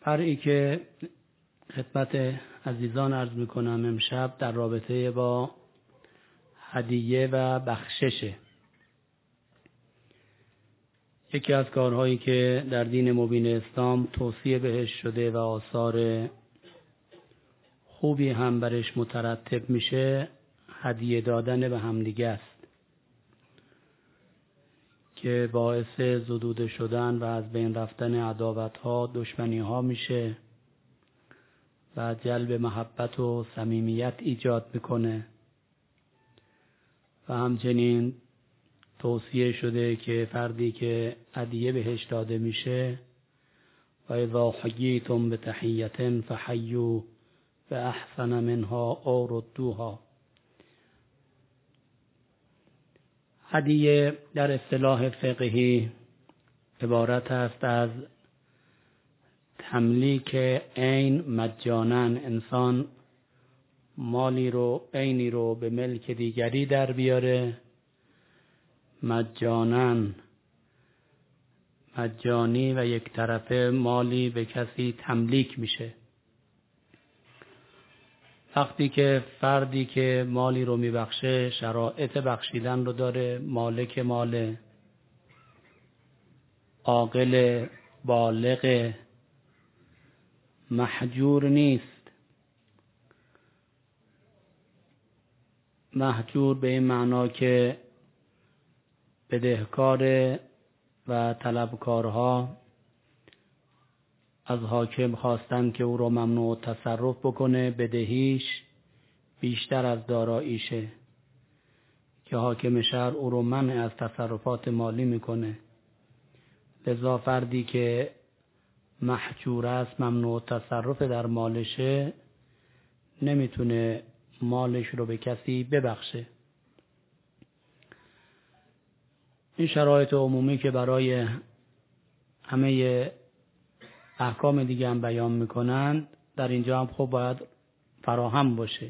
فرعی که خدمت عزیزان عرض میکنم امشب در رابطه با هدیه و بخششه. یکی از کارهایی که در دین مبین اسلام توصیه بهش شده و آثار خوبی هم برش مترتب میشه هدیه دادن به همدیگه است که باعث زدوده شدن و از بین رفتن عداوت‌ها، دشمنی‌ها میشه و جلب محبت و صمیمیت ایجاد میکنه و همچنین توصیه شده که فردی که هدیه بهش داده میشه و اذا حییتم بتحیة فحیوا باحسن منها او ردوها. هدیه در اصطلاح فقهی عبارت است از تملیک عین مجانا، انسان مالی رو، عینی رو به ملک دیگری در بیاره مجانا، مجانی و یک طرفه مالی به کسی تملیک میشه. وقتی که فردی که مالی رو میبخشه شرایط بخشیدن رو داره، مالک مال، عاقل، بالغ، محجور نیست. محجور به این معنا که بدهکار و طلبکارها از حاکم خواستن که او رو ممنوع تصرف بکنه، بدهیش بیشتر از داراییشه که حاکم شهر او رو منع از تصرفات مالی میکنه. لذا فردی که محجور است، ممنوع تصرف در مالشه، نمیتونه مالش رو به کسی ببخشه. این شرایط عمومی که برای همه احکام دیگه هم بیان میکنند در اینجا هم خب باید فراهم باشه،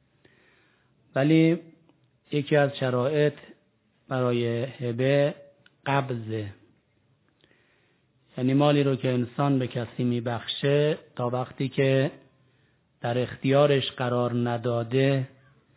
ولی یکی از شرایط برای هبه قبضه، یعنی مالی رو که انسان به کسی میبخشه تا وقتی که در اختیارش قرار نداده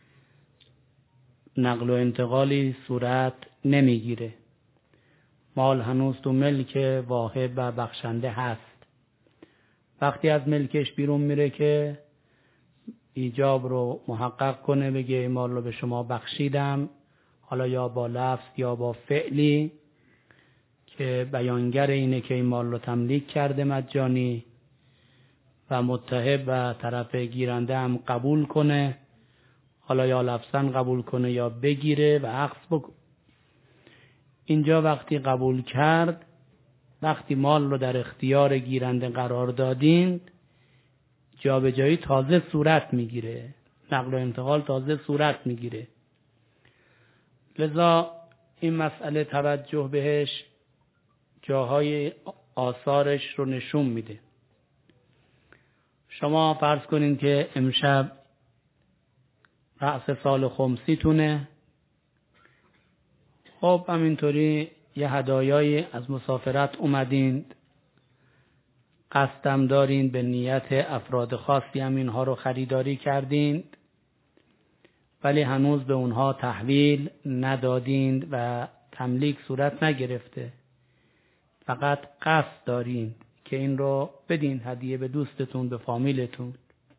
نقل و انتقالی صورت نمیگیره. مال هنوز تو ملک واهب و بخشنده هست. وقتی از ملکش بیرون میره که ایجاب رو محقق کنه، بگه این مال رو به شما بخشیدم، حالا یا با لفظ یا با فعلی که بیانگر اینه که این مال رو تملیک کرده مجانی و متهب و طرف گیرنده هم قبول کنه، حالا یا لفظاً قبول کنه یا بگیره و اخذ بکنه. اینجا وقتی قبول کرد، وقتی مال رو در اختیار گیرنده قرار دادین، جابجایی تازه صورت میگیره، نقل و انتقال تازه صورت میگیره. لذا این مسئله توجه بهش جاهای آثارش رو نشون میده. شما فرض کنین که امشب رأس سال خمسی تونه، خب همینطوری یه هدایایی از مسافرت اومدین، قصدم دارین به نیت افراد خاصی هم اینها رو خریداری کردین، ولی هنوز به اونها تحویل ندادین و تملیک صورت نگرفته، فقط قصد دارین که این رو بدین هدیه به دوستتون، به فامیلتون.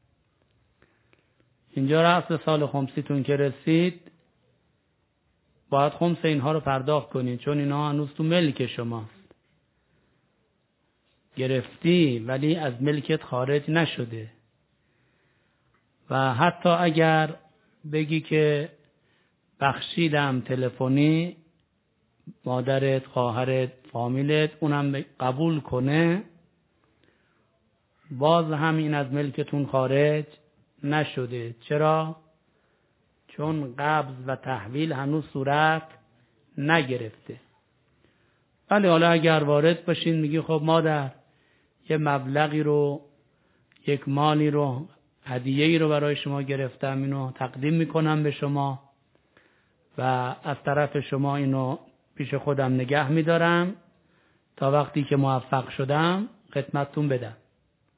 اینجا رأس سال خمسیتون که رسید باید خمس اینها رو پرداخت کنین، چون اینا هنوز تو ملک شماست. گرفتی ولی از ملکت خارج نشده. و حتی اگر بگی که بخشیدم تلفنی، مادرت، خواهرت، فامیلت اونم قبول کنه، باز هم این از ملکتون خارج نشده. چرا؟ چون قبض و تحویل هنوز صورت نگرفته. ولی حالا اگر وارد باشین میگی خب مادر یه مبلغی رو، یک مالی رو، هدیه‌ای رو برای شما گرفتم، اینو تقدیم میکنم به شما و از طرف شما اینو پیش خودم نگه میدارم تا وقتی که موفق شدم خدمتتون بدم.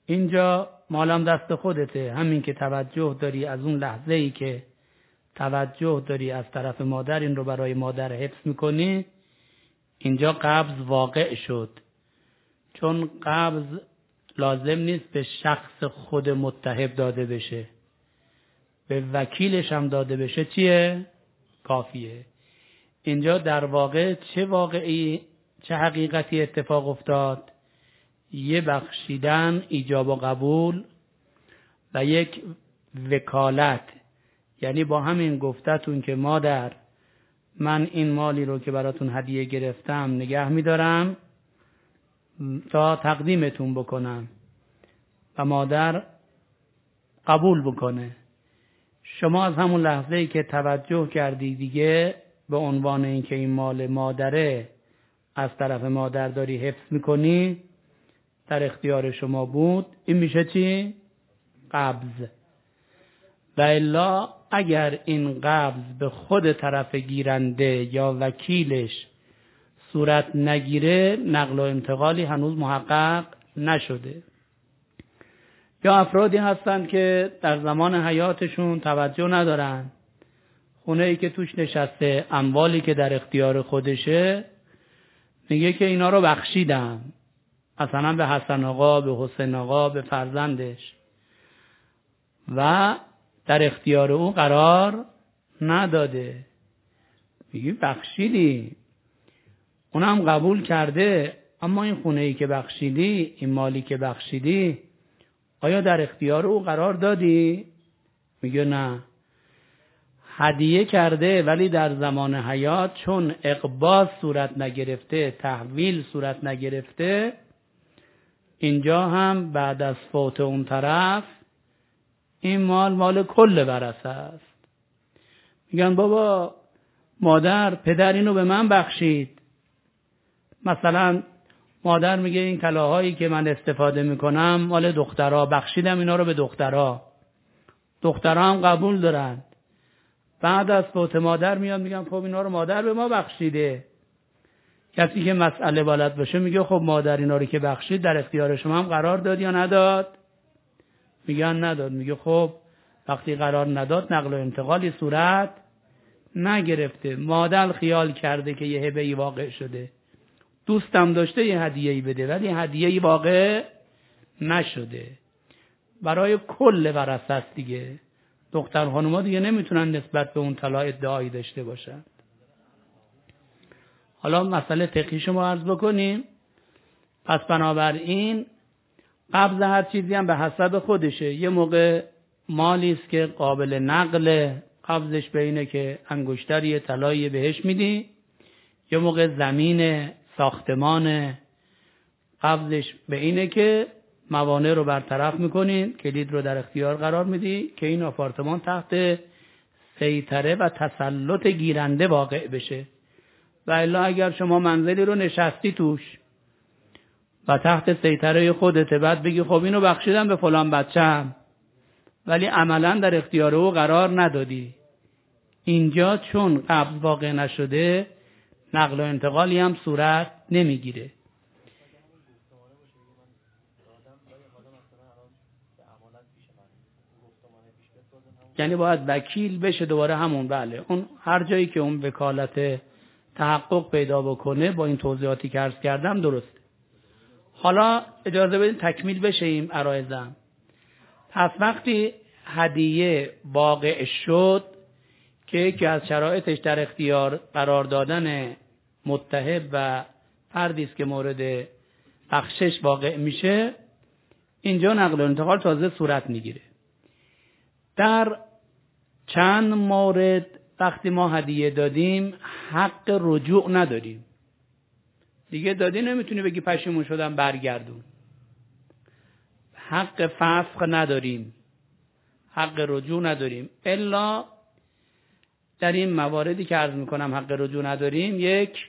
اینجا مالم دست خودته، همین که توجه داری از اون لحظه‌ای که توجه داری از طرف مادر این رو برای مادر حفظ میکنی، اینجا قبض واقع شد. چون قبض لازم نیست به شخص خود متحب داده بشه، به وکیلش هم داده بشه چیه؟ کافیه. اینجا در واقع چه حقیقتی اتفاق افتاد؟ یه بخشیدن، ایجاب و قبول و یک وکالت. یعنی با همین گفتتون که مادر من این مالی رو که براتون هدیه گرفتم نگه میدارم تا تقدیمتون بکنم و مادر قبول بکنه. شما از همون لحظه‌ای که توجه کردی دیگه به عنوان این که این مال مادره از طرف مادر داری حفظ میکنی، در اختیار شما بود، این میشه چی؟ قبض. و الا اگر این قبض به خود طرف گیرنده یا وکیلش صورت نگیره، نقل و انتقالی هنوز محقق نشده. یا افرادی هستند که در زمان حیاتشون توجه ندارن، خونه ای که توش نشسته، اموالی که در اختیار خودشه، میگه که اینا رو بخشیدم، مثلا به حسن آقا، به حسین آقا، به فرزندش، و در اختیار او قرار نداده. میگه بخشیدی، اونم قبول کرده، اما این خونه ای که بخشیدی، این مالی که بخشیدی، آیا در اختیار او قرار دادی؟ میگه نه. هدیه کرده ولی در زمان حیات چون اقباض صورت نگرفته، تحویل صورت نگرفته، اینجا هم بعد از فوت اون طرف این مال کل ورثه است. میگن بابا مادر، پدر اینو به من بخشید. مثلا مادر میگه این کلاهایی که من استفاده میکنم مال دخترها، بخشیدم اینا رو به دخترها. دخترها هم قبول دارن. بعد از فوت مادر میاد میگن خب اینا رو مادر به ما بخشیده. کسی که مسئله بلد باشه میگه خب مادر اینا رو که بخشید در اختیار شما هم قرار داد یا نداد؟ میگن نداد. میگه خب وقتی قرار نداد نقل و انتقالی صورت نگرفته. مادر خیال کرده که یه هبه‌ای واقع شده، دوستم داشته یه هدیه‌ای بده، ولی هدیه‌ای واقع نشده. برای کل ورثه است دیگه. دختر خانوما دیگه نمیتونن نسبت به اون طلا ادعایی داشته باشن. حالا مسئله فقهی ما عرض بکنیم. پس بنابراین قبض هر چیزی هم به حسب خودشه. یه موقع مالی است که قابل نقل، قبضش به اینه که انگشتری طلایی بهش میدی. یه موقع زمین، ساختمان، قبضش به اینه که موانع رو برطرف میکنین، کلید رو در اختیار قرار میدی که این آپارتمان تحت سیطره و تسلط گیرنده واقع بشه. و الا اگر شما منزلی رو نشستی توش و تحت سیطره خودته، بعد بگی خب اینو بخشیدم به فلان بچه‌م، ولی عملا در اختیار او قرار ندادی، اینجا چون قبض واقع نشده نقل و انتقالی هم صورت نمیگیره. یعنی باید وکیل بشه دوباره همون. بله، اون هر جایی که اون وکالت تحقق پیدا بکنه با این توضیحاتی که عرض کردم درسته. حالا اجازه بدین تکمیل بشیم عرایزم. پس وقتی هدیه واقع شد که یکی از شرایطش در اختیار قرار دادن متحب و فردی است که مورد بخشش واقع میشه، اینجا نقل و انتقال تازه صورت میگیره. در چند مورد وقتی ما هدیه دادیم حق رجوع نداریم. دیگه دادی نمیتونی بگی پشیمون شدم برگردون. حق فسخ نداریم، حق رجوع نداریم. الا در این مواردی که عرض میکنم حق رجوع نداریم. یک،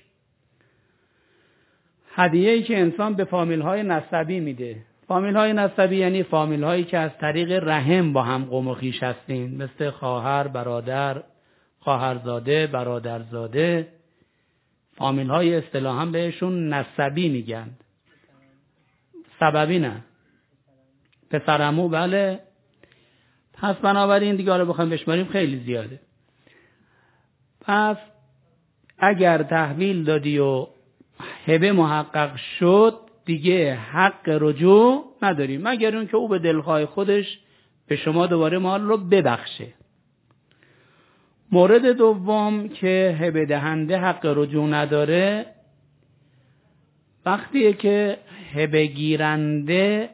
هدیه‌ای که انسان به فامیل‌های نسبی میده. فامیل‌های نسبی یعنی فامیل‌هایی که از طریق رحم با هم قوم و خویش هستین، مثل خواهر، برادر، خواهرزاده، برادرزاده. فامیل‌های اصطلاحاً بهشون نسبی میگن، سببی نه. پسرعمو بله. پس بنابراین دیگه حالا بخوایم بشماریم خیلی زیاده. پس اگر تحویل دادی و هبه محقق شد دیگه حق رجوع نداری، مگر اون که او به دلخواه خودش به شما دوباره مال رو ببخشه. مورد دوم که هبه دهنده حق رجوع نداره، وقتیه که هبه گیرنده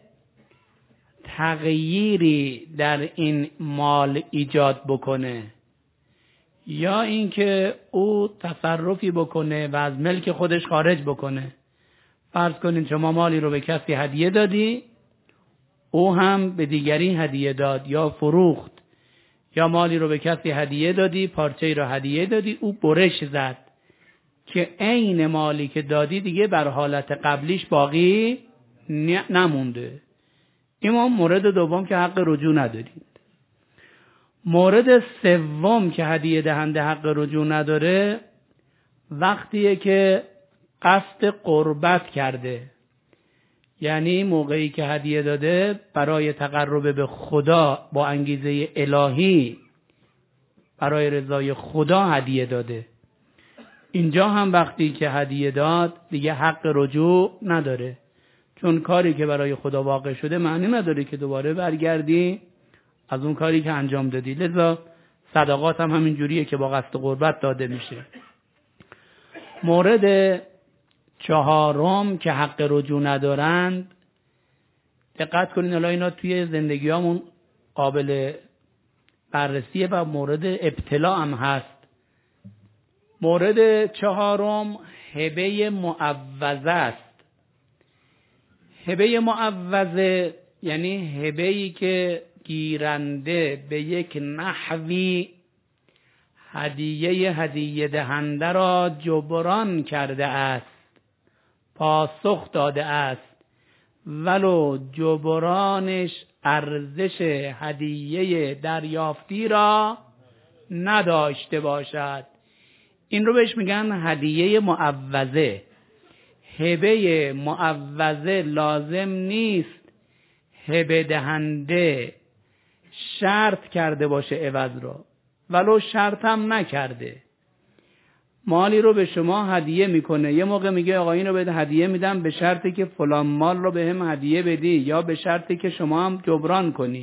تغییری در این مال ایجاد بکنه، یا اینکه او تصرفی بکنه و از ملک خودش خارج بکنه. فرض کنید شما مالی رو به کسی هدیه دادی، او هم به دیگری هدیه داد یا فروخت، یا مالی رو به کسی هدیه دادی، پارچه‌ای رو هدیه دادی، او برش زد که عین مالی که دادی دیگه بر حالت قبلیش باقی نمونده. این مورد دوم که حق رجوع ندارید. مورد سوم که هدیه دهنده حق رجوع نداره، وقتیه که قصد قربت کرده، یعنی موقعی که هدیه داده برای تقرب به خدا با انگیزه الهی، برای رضای خدا هدیه داده. اینجا هم وقتی که هدیه داد دیگه حق رجوع نداره، چون کاری که برای خدا واقع شده معنی نداره که دوباره برگردی از اون کاری که انجام دادی. لذا صدقات هم همین جوریه که با قصد قربت داده میشه. مورد چهارم که حق رجوع ندارند، دقت کنین حالا اینا توی زندگیامون قابل بررسیه و مورد ابتلا هم هست. مورد چهارم هبه معوضه است. هبه معوضه یعنی هبه‌ای که گیرنده به یک نحوی هدیه دهنده را جبران کرده است، پاسخ داده است، ولو جبرانش ارزش هدیه دریافتی را نداشته باشد. این رو بهش میگن هدیه معوضه. هبه معوضه لازم نیست هبه دهنده شرط کرده باشه عوض رو، ولو شرط هم نکرده. مالی رو به شما هدیه میکنه، یه موقع میگه آقا این رو بده هدیه میدم به شرطی که فلان مال رو به هم هدیه بدی، یا به شرطی که شما هم جبران کنی.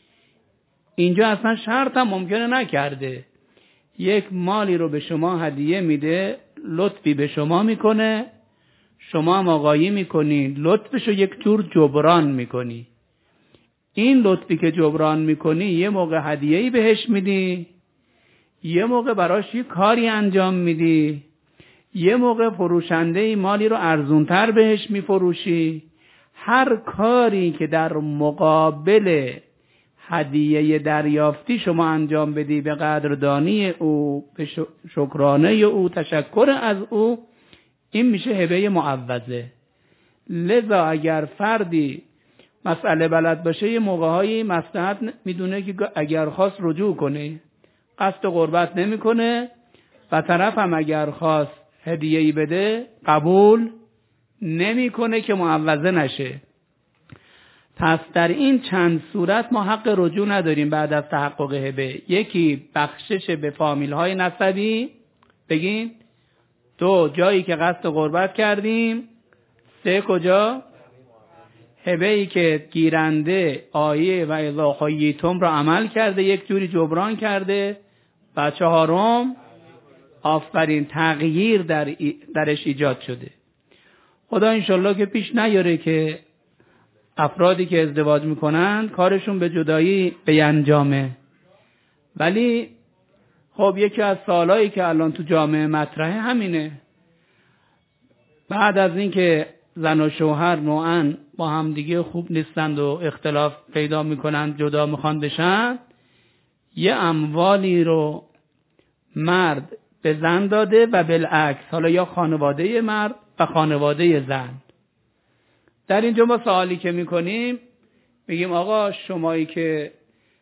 اینجا اصلا شرط هم ممکنه نکرده. یک مالی رو به شما هدیه میده، لطفی به شما میکنه، شما هم آقایی میکنی، لطفش رو یک جور جبران میکنی. این لطفی که جبران میکنی یه موقع هدیه‌ای بهش میدی، یه موقع براش یه کاری انجام میدی، یه موقع فروشنده‌ای مالی رو ارزونتر بهش میفروشی. هر کاری که در مقابل هدیه دریافتی شما انجام بدی به قدردانی او، به شکرانه او، تشکر از او، این میشه هبه معوضه. لذا اگر فردی مسئله بلد باشه یه موقع‌هایی مصلحت میدونه که اگر خواست رجوع کنه، قصد قربت نمیکنه، و طرف هم اگر خواست هدیه‌ای بده قبول نمیکنه که معوضه نشه. پس در این چند صورت ما حق رجوع نداریم بعد از تحقق هبه. یکی بخشش به فامیل‌های نسبی، بگین. دو، جایی که قصد قربت کردیم. سه، کجا؟ هبه‌ای که گیرنده آیه و اذا حییتم را عمل کرده، یک جوری جبران کرده. و چهارم، آفرین، تغییر درش ایجاد شده. خدا انشالله که پیش نیاره که افرادی که ازدواج میکنن کارشون به جدایی به انجامه. ولی خب یکی از سوالایی که الان تو جامعه مطرحه همینه. بعد از اینکه زن و شوهر نوعاً با هم دیگه خوب نیستند و اختلاف پیدا میکنند، جدا میخوان بشن، یه اموالی رو مرد به زن داده و بالعکس، حالا یا خانواده مرد و خانواده زن. در اینجا ما سوالی که میکنیم میگیم آقا شمایی که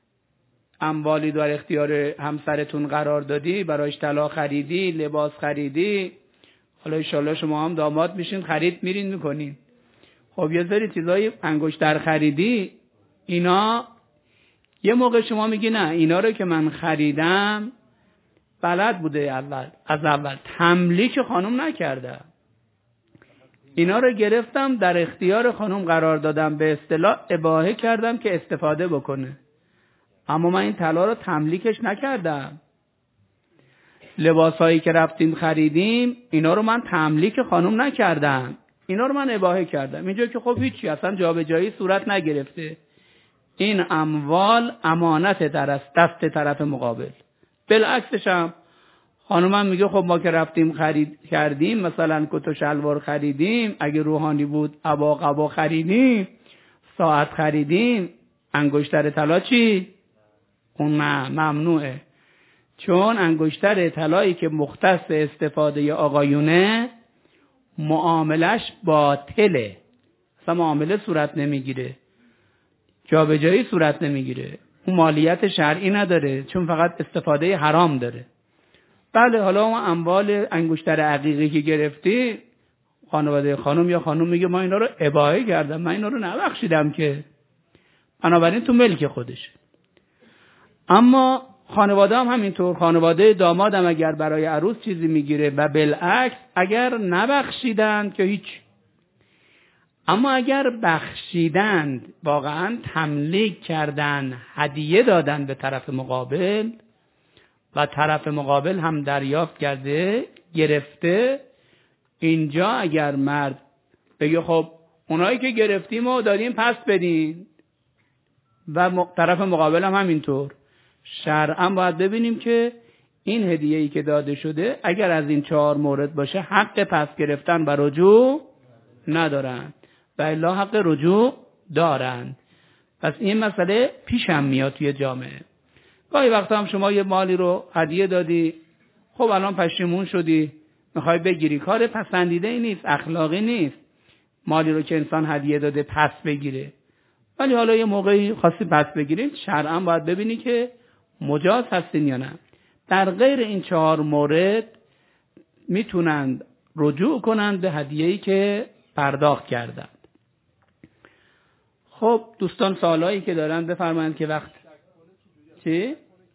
اموالی در اختیار همسرتون قرار دادی، برایش طلا خریدی، لباس خریدی، حالا انشالله شما هم داماد میشین، خرید میرین میکنین. خب یه سری چیزای انگشتر خریدی، اینا یه موقع شما میگی نه اینا رو که من خریدم بلد بوده از اول تملیک خانم نکردم، اینا رو گرفتم در اختیار خانم قرار دادم، به اصطلاح اباحه کردم که استفاده بکنه، اما من این طلا رو تملیکش نکردم. لباسایی که رفتیم خریدیم اینا رو من تملیک خانم نکردم، اینا رو من اباحه کردم. اینجا که خب هیچی، اصلا جابجایی صورت نگرفته، این اموال امانت در دست طرف مقابل. بالعکسش هم خانومم میگه خب ما که رفتیم خرید کردیم، مثلا کت و شلوار خریدیم، اگه روحانی بود عبا قبا خریدیم، ساعت خریدیم، انگشتر طلا چی؟ اون ممنوعه، چون انگشتر طلایی که مختص استفاده آقایونه معاملش باطله، اصلا معامله صورت نمیگیره، جابجایی صورت نمیگیره، اون مالیت شرعی نداره، چون فقط استفاده حرام داره. بله حالا اون اموال انگشتر عقیقی که گرفتی، خانواده خانم یا خانم میگه ما اینا رو اباحه کردم، من اینا رو نبخشیدم که، بنابراین تو ملک خودش. اما خانواده هم همینطور، خانواده داماد هم اگر برای عروس چیزی میگیره و بالعکس اگر نبخشیدند که هیچ، اما اگر بخشیدند، واقعا تملیک کردن، هدیه دادن به طرف مقابل و طرف مقابل هم دریافت کرده گرفته، اینجا اگر مرد بگه خب اونایی که گرفتیم و دادیم پس بدین و طرف مقابل هم همینطور، شرعا باید ببینیم که این هدیه‌ای که داده شده اگر از این 4 مورد باشه حق پس گرفتن و رجوع ندارن و الا حق رجوع دارن. پس این مسئله پیش هم میاد توی جامعه. گاهی وقتا هم شما یه مالی رو هدیه دادی، خب الان پشیمون شدی میخوای بگیری، کار پسندیده ای نیست، اخلاقی نیست مالی رو که انسان هدیه داده پس بگیره، ولی حالا یه موقعی خواستی پس بگیرید، شرعا باید ببینی که مجاز هستین یا نه. در غیر این 4 مورد میتونند رجوع کنند به هدیه‌ای که پرداخت کردند. خب دوستان سوالایی که دارن بفرمایند که وقت چی؟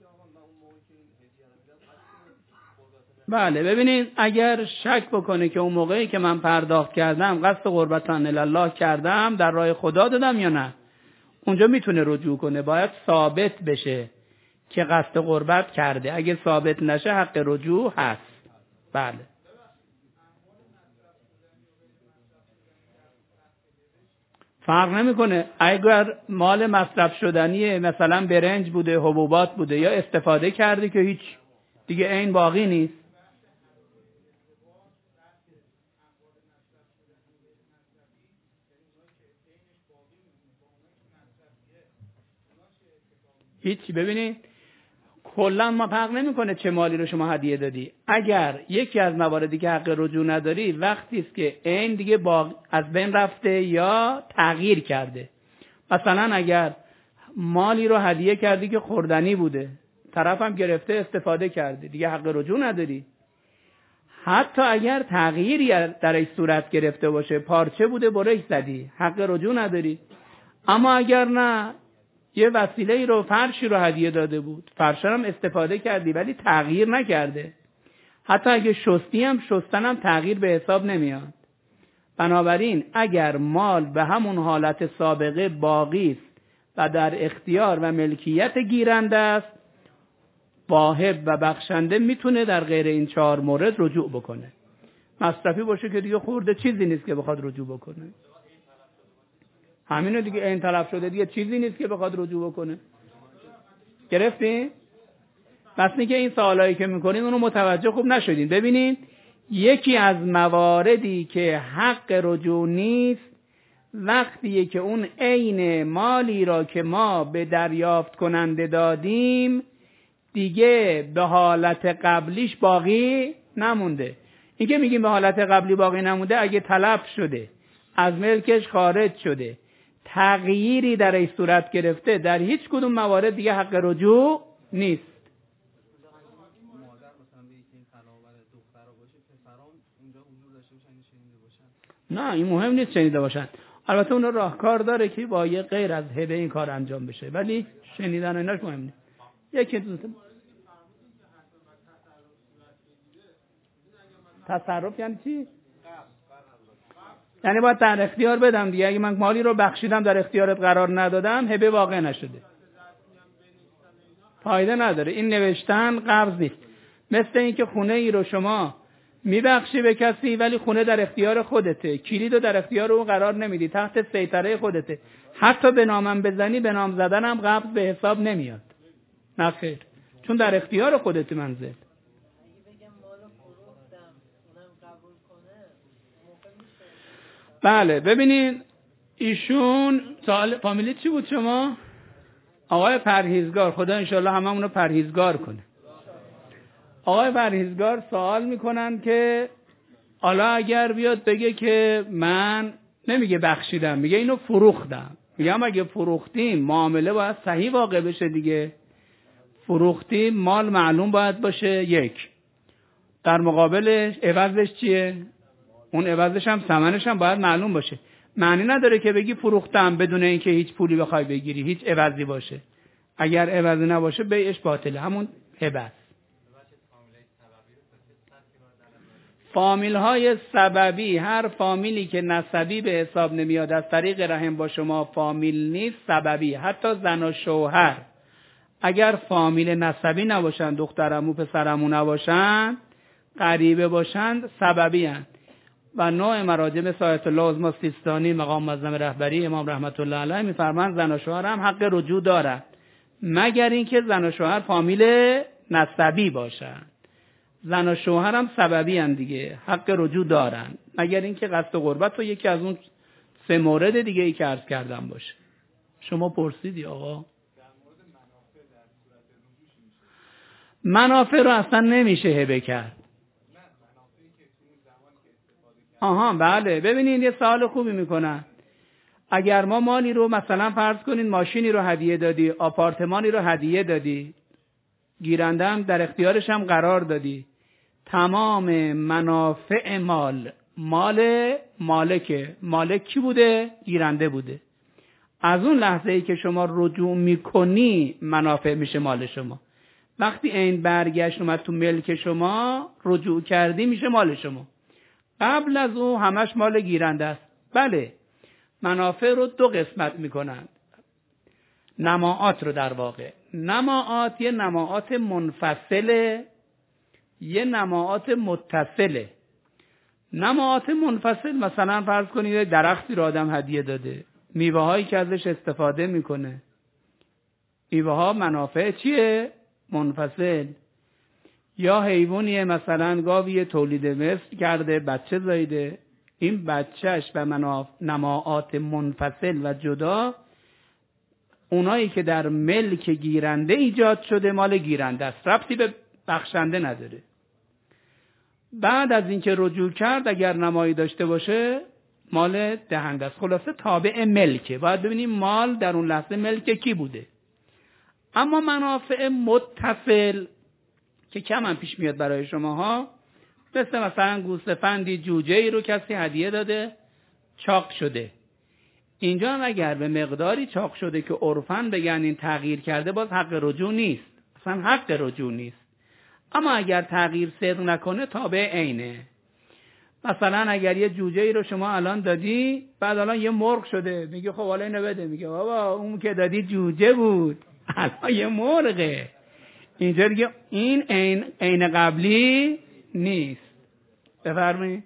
بله ببینید اگر شک بکنه که اون موقعی که من پرداخت کردم قصد قربتان الله کردم، در راه خدا دادم یا نه، اونجا میتونه رجوع کنه. باید ثابت بشه که قصد قربت کرده، اگه ثابت نشه حق رجوع هست. بله فرق نمیکنه، اگر مال مصرف شدنیه، مثلا برنج بوده، حبوبات بوده، یا استفاده کرده که هیچ دیگه عین باقی نیست. هیچی. ببینید کلا ما فرق نمیکنه چه مالی رو شما هدیه دادی، اگر یکی از مواردی که حق رجوع نداری وقتی است که عین دیگه از بین رفته یا تغییر کرده. مثلا اگر مالی رو هدیه کردی که خوردنی بوده، طرفم گرفته استفاده کرده، دیگه حق رجوع نداری. حتی اگر تغییری در این صورت گرفته باشه، پارچه بوده برش زدی، حق رجوع نداری. اما اگر نه، یه وسیله‌ای رو، فرشی رو هدیه داده بود، فرش هم استفاده کردی ولی تغییر نکرده، حتی اگه شستی هم، شستن هم تغییر به حساب نمیاد. بنابراین اگر مال به همون حالت سابقه باقی است و در اختیار و ملکیت گیرنده است، واهب و بخشنده میتونه در غیر این 4 مورد رجوع بکنه. مصرفی باشه که دیگه خورده چیزی نیست که بخواد رجوع بکنه، همینو دیگه این طرف شده، دیگه چیزی نیست که بخواد رجوع بکنه. گرفتین؟ پس که این سوالایی که میکنین اونو متوجه خوب نشدین. ببینین یکی از مواردی که حق رجوع نیست وقتیه که اون عین مالی را که ما به دریافت کننده دادیم دیگه به حالت قبلیش باقی نمونده. این که میگیم به حالت قبلی باقی نمونده، اگه تلف شده، از ملکش خارج شده، تغییری در این صورت گرفته، در هیچ کدوم موارد دیگه حق رجوع نیست. نه این مهم نیست شنیده باشن. البته اون راهکار داره که با یه غیر از هبه این کار انجام بشه، ولی شنیدن ایناش مهم نیست. یکی تصرف یعنی چی؟ یعنی باید در اختیار بدم دیگه. اگه من مالی رو بخشیدم در اختیارت قرار ندادم، هبه واقع نشده، فایده نداره. این نوشتن قبض نیست. مثل این که خونه ای رو شما میبخشی به کسی ولی خونه در اختیار خودته، کلید رو در اختیار اون قرار نمیدی، تحت سیطره خودته، حتی به نامم بزنی به نام زدنم قبض به حساب نمیاد. نه خیر، چون در اختیار خودت منزل. بله ببینین ایشون سوال فامیلی چی بود شما؟ آقای پرهیزگار. خدا انشالله هممونو پرهیزگار کنه. آقای پرهیزگار سوال میکنن که حالا اگر بیاد بگه که من نمیگه بخشیدم، میگه اینو فروختم. میگم اگه فروختیم معامله باید صحیح واقع بشه دیگه. فروختیم مال معلوم باید باشه. یک، در مقابلش عوضش چیه؟ اون عوضش هم ثمنش هم باید معلوم باشه. معنی نداره که بگی فروختم بدون اینکه هیچ پولی بخوای بگیری، هیچ عوضی باشه. اگر عوضی نباشه بیعش باطله، همون هبه. فامیل های سببی، هر فامیلی که نسبی به حساب نمیاد از طریق رحم با شما فامیل نیست، سببی. حتی زن و شوهر اگر فامیل نسبی نباشن، دخترمو پسرمو نباشن، قریبه باشند، سببی هستند. و نوع مراجع مثل آیت الله عظمی سیستانی مقام معظم رهبری امام رحمت الله علیه میفرمایند زن و شوهر هم حق رجوع دارند، مگر اینکه زن و شوهر فامیل نسبی باشند. زن و شوهر هم سببی هم دیگه، حق رجوع دارن، مگر اینکه قصد قربت و یکی از اون سه مورد دیگه ای که عرض کردم باشه. شما پرسیدی آقا؟ منافع رو اصلا نمیشه هبه کرد. آها بله. ببینید یه سوال خوبی میکنن. اگر ما مالی رو مثلا فرض کنین ماشینی رو هدیه دادی، آپارتمانی رو هدیه دادی، گیرنده هم در اختیارش هم قرار دادی، تمام منافع مال مالک کی بوده؟ گیرنده بوده. از اون لحظه ای که شما رجوع میکنی منافع میشه مال شما. وقتی این برگشت اومد تو ملک شما، رجوع کردی میشه مال شما. قبل از اون همش مال گیرنده است. بله منافع رو دو قسمت میکنند. نماعات رو در واقع. نماعات یه نماعات منفصله، یه نماعات متصله. نماعات منفصل مثلا فرض کنید درختی رو آدم هدیه داده، میوه هایی که ازش استفاده میکنه، میوه ها منافع چیه؟ منفصل. یا حیوانیه مثلا گاوی تولید مثل کرده، بچه زایده، این بچهش به نماعات منفصل و جدا، اونایی که در ملک گیرنده ایجاد شده مال گیرنده است، ربطی به بخشنده نداره. بعد از اینکه رجوع کرد اگر نمایی داشته باشه مال دهنده است. خلاصه تابع ملکه. باید ببینیم مال در اون لحظه ملک کی بوده. اما منافع متصل که کم هم پیش میاد برای شماها، مثلا گوسفندی جوجه ای رو کسی هدیه داده، چاق شده. اینجا هم اگر به مقداری چاق شده که عرفاً بگن این تغییر کرده، باز حق رجوع نیست، اصلا حق رجوع نیست. اما اگر تغییر صدق نکنه تابع عینه. مثلا اگر یه جوجه ای رو شما الان دادی، بعد الان یه مرغ شده، میگه خب حالا اینو بده، میگه بابا اون که دادی جوجه بود، الان یه مرغه. اینجا دیگه این عین قبلی نیست. بفرمایید.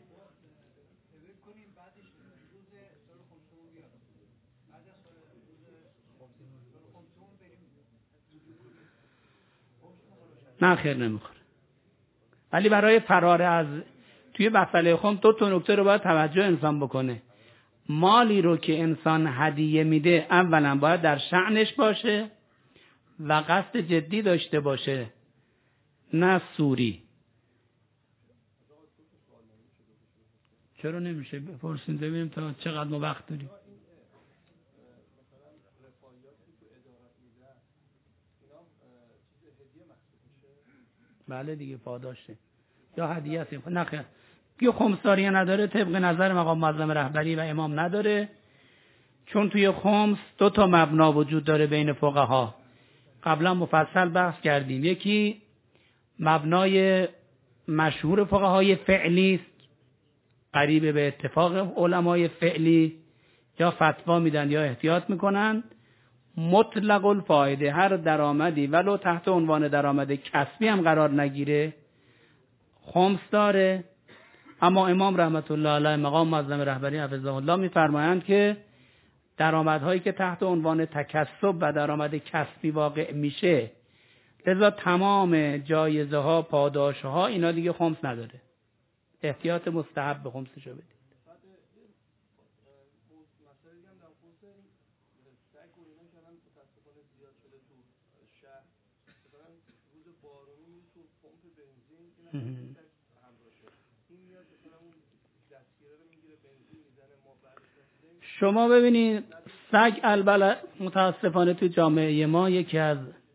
نه خیر نمیخوره. ولی برای فرار از توی مسئله خم دو تا نکته رو باید توجه انسان بکنه. مالی رو که انسان هدیه میده اولا باید در شأنش باشه و قصد جدی داشته باشه، نه سوری. چرا نمیشه بپرسیم ببینیم تا چقدر ما وقت داریم. بله دیگه پاداشه یا هدیه است. نه خیر. یه خمساری نداره طبق نظر مقام معظم رهبری و امام نداره. چون توی خمس 2 تا مبنا وجود داره بین فقها، قبلا مفصل بحث کردیم. یکی مبنای مشهور فقهای فعلی است، قریب به اتفاق علمای فعلی، یا فتوا میدن یا احتیاط میکنن. مطلق الفایده، هر درآمدی ولو تحت عنوان درآمد کسبی هم قرار نگیره خمس داره. اما امام رحمت الله علیه مقام معظم رهبری حفظه الله میفرمایند که درآمدهایی که تحت عنوان تکسب و درآمد کسبی واقع میشه، لذا تمام جایزه ها، پاداش ها، اینا دیگه خمس نداره. احتیاط مستحب به خمسشو بدید. شما ببینید سگ متاسفانه تو جامعه ما یکی از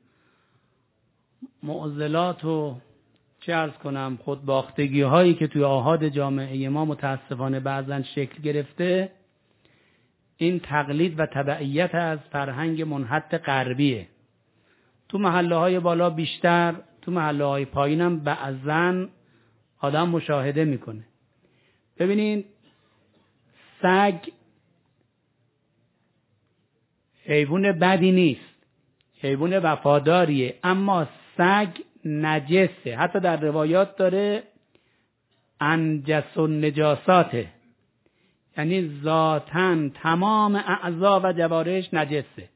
معضلات و چه عرض کنم خودباختگی هایی که توی آحاد جامعه ما متاسفانه بعضن شکل گرفته، این تقلید و تبعیت از فرهنگ منحط غربیه. تو محله های بالا بیشتر، تو محله های پایین هم بعضن آدم مشاهده میکنه. ببینین سگ حیوان بدی نیست، حیوان وفاداریه، اما سگ نجسه. حتی در روایات داره انجس النجاساته، یعنی ذاتاً تمام اعضا و جوارحش نجسه.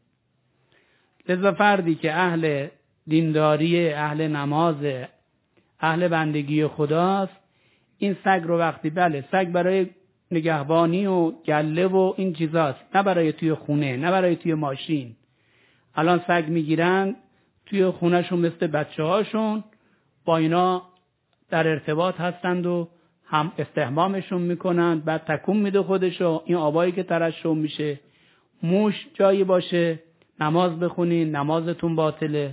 لذا فردی که اهل دینداری، اهل نماز، اهل بندگی خداست، این سگ رو وقتی سگ برای نگهبانی و گله و این چیزاست، نه برای توی خونه، نه برای توی ماشین. الان سگ میگیرن توی خونهشون مثل بچه هاشون با اینا در ارتباط هستند و هم استحمامشون میکنند، بعد تکون میده خودشو. این آبایی که ترشح میشه، موش جایی باشه نماز بخونین نمازتون باطله.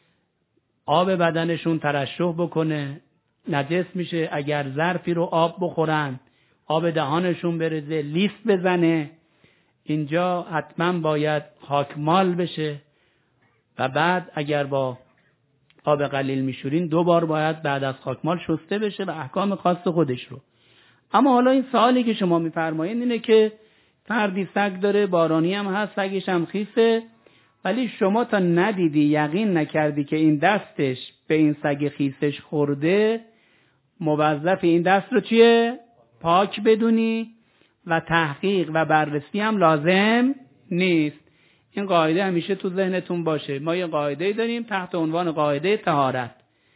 آب بدنشون ترشح بکنه نجس میشه. اگر ظرفی رو آب بخورن، آب دهانشون برزه، لیست بزنه، اینجا حتما باید خاکمال بشه و بعد اگر با آب قلیل میشورین 2 بار باید بعد از خاکمال شسته بشه و احکام خاص خودش رو. اما حالا این سوالی که شما میفرمایید اینه که فردی سگ داره، بارانی هم هست، سگش هم خیسه، ولی شما تا ندیدی، یقین نکردی که این دستش به این سگ خیسش خورده، موظف این دست رو چیه؟ پاک بدونی و تحقیق و بررسی هم لازم نیست. این قاعده همیشه تو ذهنتون باشه. ما یه قاعده داریم تحت عنوان قاعده طهارت.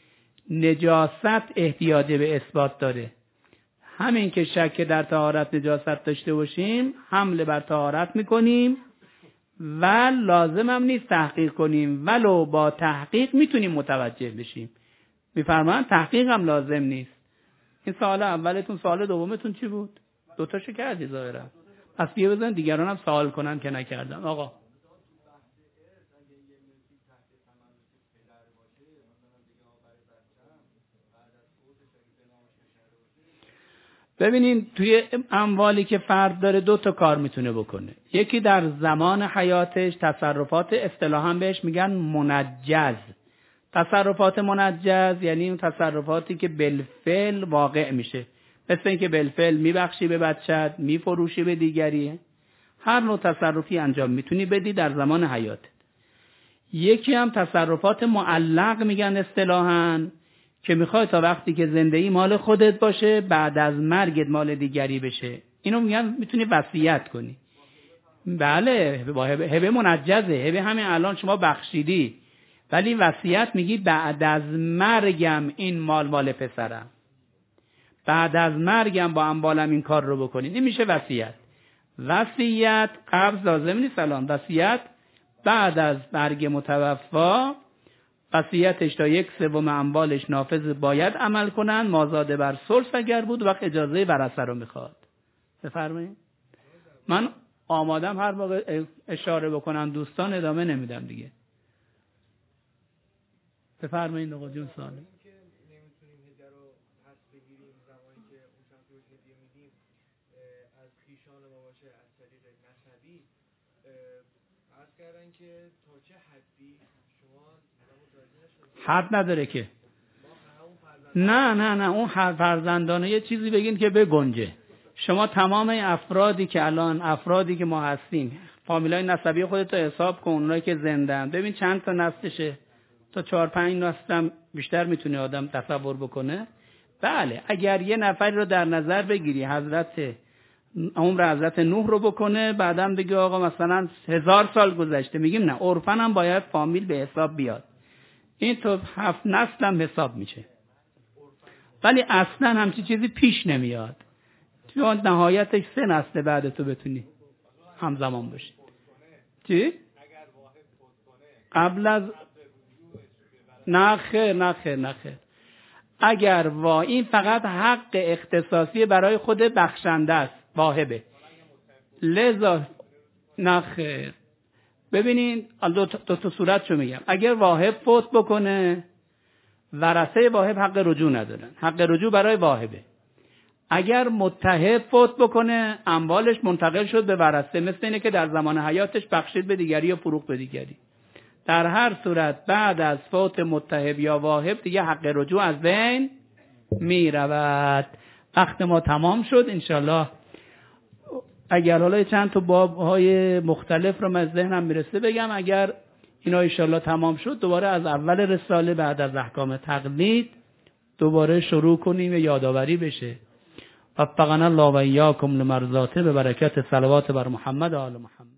نجاست احتیاج به اثبات داره. همین که شک در طهارت نجاست داشته باشیم، حمله بر طهارت میکنیم و لازم هم نیست تحقیق کنیم، ولو با تحقیق میتونیم متوجه بشیم. میفرمان تحقیق هم لازم نیست. این سوال اولتون. سوال دومتون چی بود؟ 2 تاشو کردی ظاهرا. پس بیا بزن دیگران هم سوال کنن که نکردن. آقا ببینین توی اموالی که فرد داره 2 تا کار میتونه بکنه. یکی در زمان حیاتش تصرفات اصطلاحاً بهش میگن منجز. تصرفات منجز یعنی اون تصرفاتی که بالفعل واقع میشه، مثل اینکه بالفعل میبخشی به بچت، میفروشی به دیگری، هر نوع تصرفی انجام میتونی بدی در زمان حیاتت. یکی هم تصرفات معلق میگن اصطلاحاً، که میخوای تا وقتی که زندگی مال خودت باشه، بعد از مرگت مال دیگری بشه. اینو میگن میتونی وصیت کنی. بله، هبه منجزه. هبه همین الان شما بخشیدی، ولی وصیت میگی بعد از مرگم این مال پسرم، بعد از مرگم با اموالم این کار رو بکنید. این میشه وصیت. وصیت قبض لازم نیست الان. وصیت بعد از مرگ متوفا، وصیتش تا 1/3 اموالش نافذ باید عمل کنن، مازاد بر ثلث اگر بود وقت اجازه ورثه رو میخواد. بفرمایید. من آمادم هر موقع اشاره بکنن دوستان، ادامه نمیدم دیگه. بفرمایید آقا جون. سوال از خیشان ما باشه از طریق نسبی کردن که تا چه حدی شما حد نداره که نه اون فرزندانه یه چیزی بگین که بگنجه. شما تمام افرادی که ما هستیم، فامیلای نسبی خودت رو حساب کن، اونایی که زنده‌اند، ببین چند تا نسلشه، تا 4-5 نسل بیشتر میتونه آدم تصور بکنه. بله اگر یه نفری رو در نظر بگیری عمر حضرت نوح رو بکنه، بعدم بگی آقا مثلا 1000 سال گذشته، میگیم نه، عرفاً هم باید فامیل به حساب بیاد، این تو 7 نسل هم حساب میشه، ولی اصلا همچی چیزی پیش نمیاد. تو نهایتش 3 نسل بعد تو بتونی همزمان باشی. چی؟ قبل از نه خیر. اگر این فقط حق اختصاصی برای خود بخشنده است، واهبه. لذا نه خیر. ببینین دو تا صورتشو میگم. اگر واهب فوت بکنه، ورثه واهب حق رجوع ندارن، حق رجوع برای واهبه. اگر متحد فوت بکنه، اموالش منتقل شد به ورثه، مثل اینه که در زمان حیاتش بخشید به دیگری یا فروخت به دیگری. در هر صورت بعد از فوت متحد یا واهب دیگه حق رجوع از بین می رود. وقت ما تمام شد. انشالله اگر حالا چند تا بابهای مختلف رو من ذهنم میرسه بگم، اگر اینا انشالله تمام شد دوباره از اول رساله بعد از احکام تقلید دوباره شروع کنیم و یادآوری بشه. وفقنا الله و ایاکم لمرضاته به برکت صلوات بر محمد و آل محمد.